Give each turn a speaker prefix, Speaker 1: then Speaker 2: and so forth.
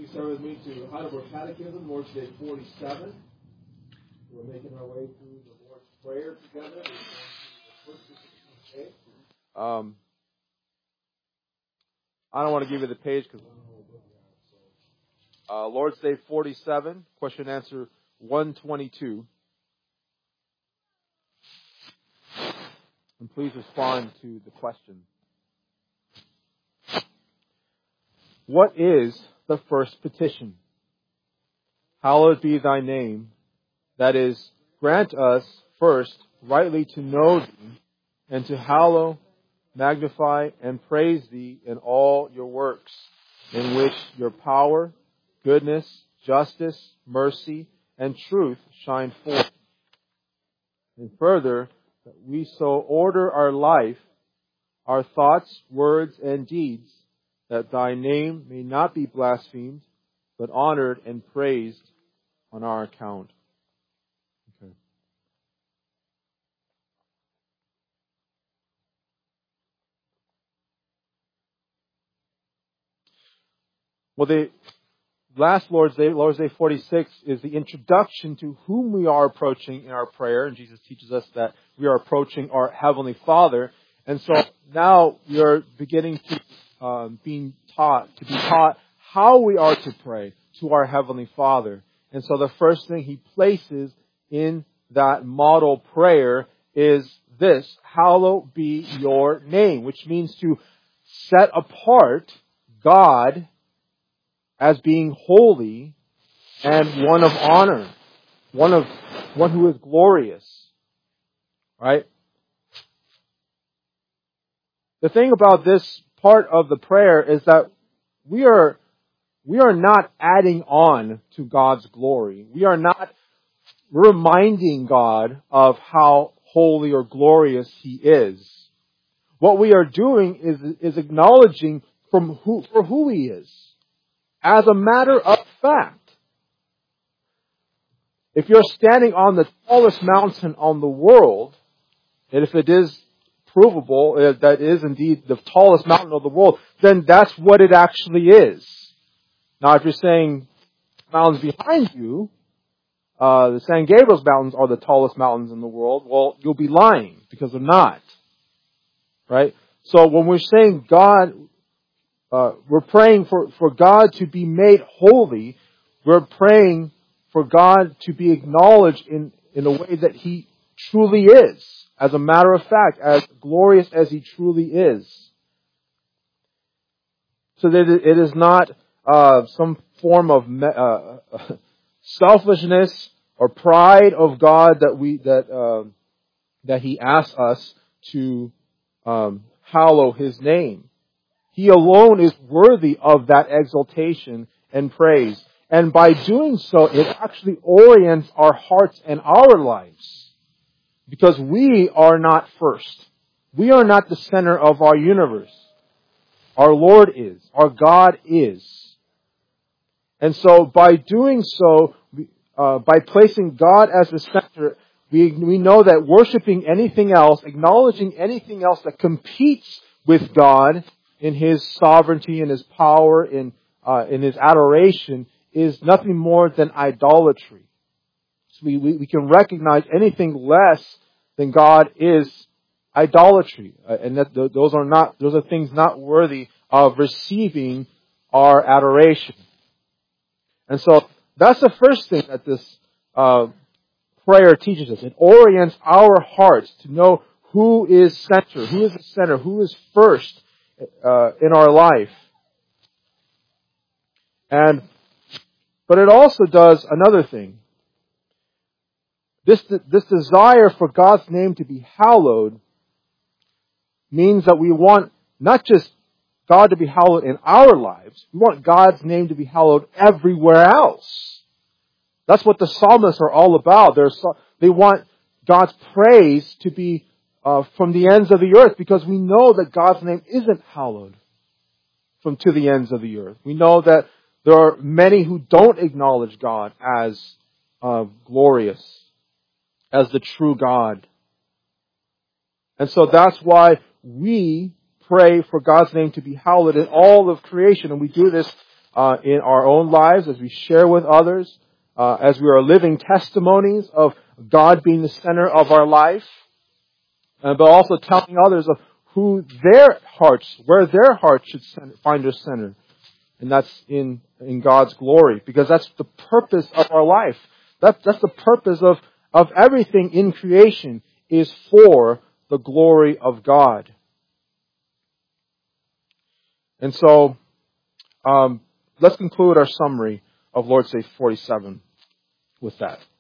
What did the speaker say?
Speaker 1: please turn with me to Heidelberg Catechism, Lord's Day 47. We're making our way through the Lord's Prayer together. We're going through the first 16 days.
Speaker 2: I don't want to give you the page because Lord's Day 47, question and answer 122. And please respond to the question. What is the first petition? Hallowed be thy name. That is, grant us first rightly to know thee, and to hallow, magnify, and praise thee in all your works, in which your power, goodness, justice, mercy, and truth shine forth. And further, that we so order our life, our thoughts, words, and deeds, that thy name may not be blasphemed, but honored and praised on our account. Okay. Well, the last Lord's Day 46, is the introduction to whom we are approaching in our prayer. And Jesus teaches us that we are approaching our Heavenly Father. And so now we are beginning to be taught how we are to pray to our Heavenly Father. And so the first thing he places in that model prayer is this: hallowed be your name, which means to set apart God as being holy and one of honor, one who is glorious. Right? The thing about this part of the prayer is that we are not adding on to God's glory. We are not reminding God of how holy or glorious He is. What we are doing is acknowledging for who He is, as a matter of fact. If you're standing on the tallest mountain on the world, and if it is provable that is indeed the tallest mountain of the world, then that's what it actually is. Now, if you're saying mountains behind you, the San Gabriel's mountains are the tallest mountains in the world, well, you'll be lying, because they're not. Right? So when we're saying God, we're praying for God to be made holy, we're praying for God to be acknowledged in a way that He truly is. As a matter of fact, as glorious as He truly is. So that it is not some form of selfishness or pride of God that He asks us to hallow His name. He alone is worthy of that exaltation and praise. And by doing so, it actually orients our hearts and our lives. Because we are not first. We are not the center of our universe. Our Lord is. Our God is. And so by doing so, by placing God as the center, we know that worshiping anything else, acknowledging anything else that competes with God in His sovereignty and His power, in His adoration, is nothing more than idolatry. So we can recognize anything less than God is idolatry, and that those are things not worthy of receiving our adoration. And so that's the first thing that this prayer teaches us. It orients our hearts to know who is center, who is the center, who is first in our life. But it also does another thing. This desire for God's name to be hallowed means that we want not just God to be hallowed in our lives, we want God's name to be hallowed everywhere else. That's what the psalmists are all about. They want God's praise to be from the ends of the earth, because we know that God's name isn't hallowed to the ends of the earth. We know that there are many who don't acknowledge God as glorious, as the true God. And so that's why we pray for God's name to be hallowed in all of creation. And we do this in our own lives, as we share with others, as we are living testimonies of God being the center of our life, but also telling others of where their hearts should find their center. And that's in God's glory, because that's the purpose of our life. That's the purpose of everything in creation, is for the glory of God. And so, let's conclude our summary of Lord's Day 47 with that.